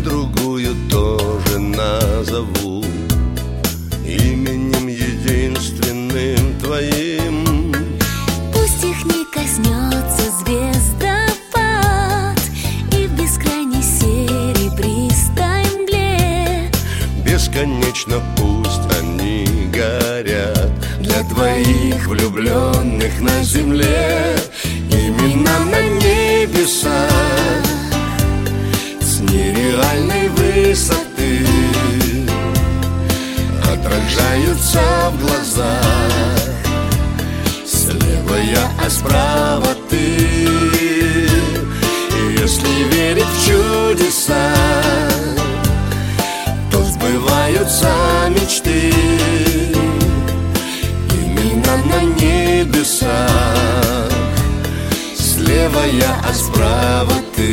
другую тоже назову именем единственным твоим. Пусть их не коснется звездопад, и в бескрайней серебристой мгле бесконечно пусть они горят для двоих влюбленных на земле. Имена на небесах с нереальной высоты отражаются в глазах. Слева я, а справа ты. И если верить в чудеса, то сбываются мечты. Имена на небесах, слева я, а справа ты.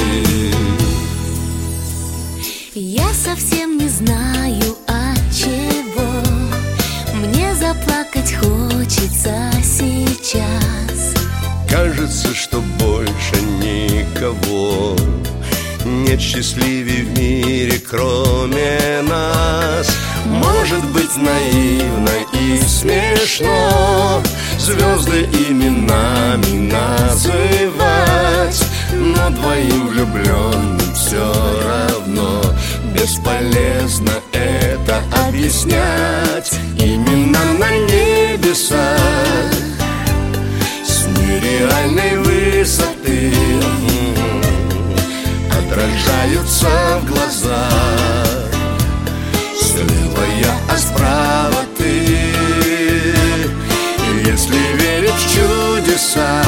Я совсем не знаю, от чего мне заплакать хочется сейчас. Кажется, что больше никого нет счастливее в мире, кроме нас. Может быть, наивно и смешно звезды именами называть, но двоим влюбленным все равно бесполезно это объяснять. Имена на небесах с нереальной высоты отражаются в глазах. Слева я, а справа ты. И если верить в чудеса,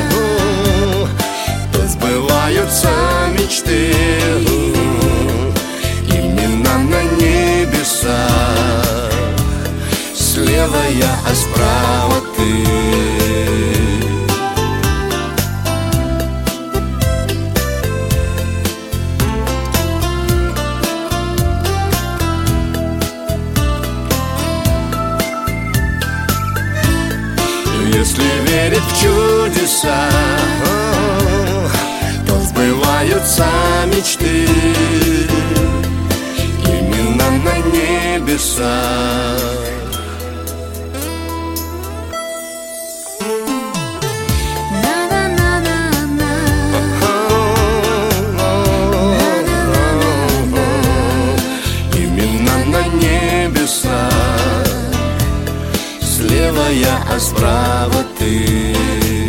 то сбываются мечты. Имена на небесах, слева я, а справа ты. Если верить в чудеса, то сбываются мечты. Имена на небесах. Имена на небесах, слева я, а справа ты.